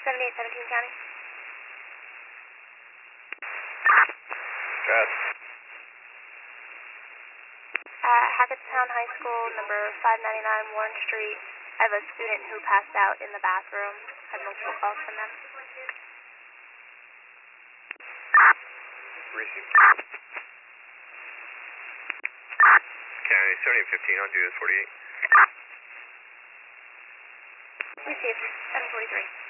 7817 County. Got Hackettstown High School, number 599 Warren Street. I have a student who passed out in the bathroom. I have multiple calls from them. Received. County 7815, I'll do this 48. Received, 743.